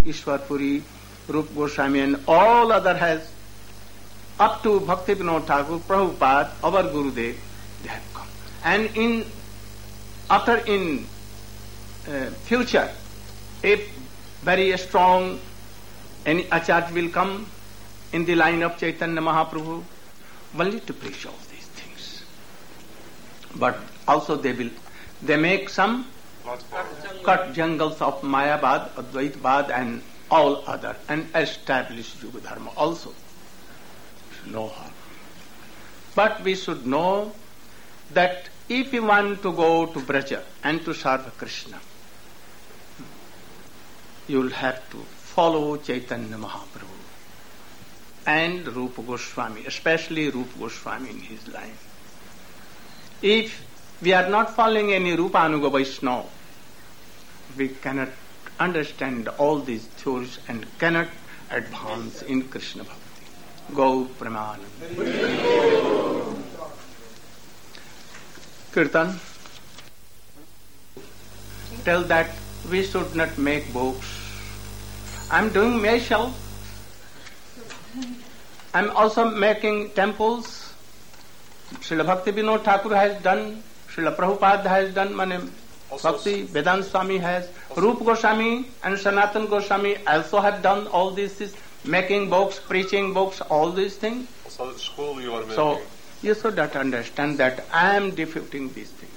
Ishwar Puri, Rupa Goswami and all other has, up to Bhakti Vinod Thakur, Prabhupada, our Gurudev, they have come. And in future, a very strong Acharya will come in the line of Chaitanya Mahaprabhu, only to preach all these things. But also they make some cut jungles of Mayabad, Advaitbad and all other, and establish Yuga Dharma also. No harm. But we should know that if you want to go to Braja and to serve Krishna, you will have to follow Chaitanya Mahaprabhu and Rupa Goswami, especially Rupa Goswami in his line. If we are not following any Rupa Anuga Vaishnava, we cannot understand all these theories and cannot advance in Krishna Bhakti. Go Pramanam. Kirtan, tell that we should not make books. I am doing myself. I am also making temples. Srila Bhakti Vinod Thakur has done, Srila Prabhupada has done, Bhakti Vedanta Swami has, Rupa Goswami and Sanatana Goswami also have done all these, making books, preaching books, all these things. Also the school you are making. So you should not understand that I am defeating these things.